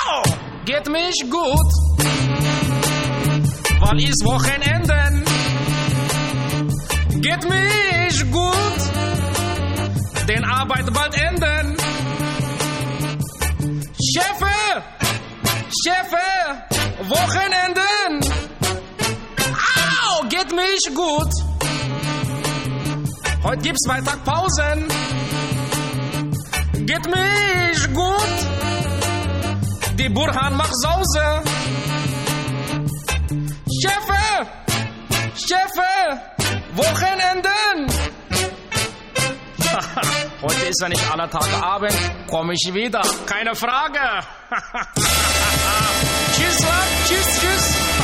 Au! Geht mich gut, weil ist Wochenenden. Geht mich gut, den Arbeit bald enden. Chefe, Wochenenden. Au, geht mich gut. Heute gibt's 2 Tag Pausen. Geht mich gut. Die Burhan macht Sause. Chefe, Wochenenden. Heute ist ja nicht aller Tage Abend. Komm ich wieder, keine Frage. Tschüss, tschüss.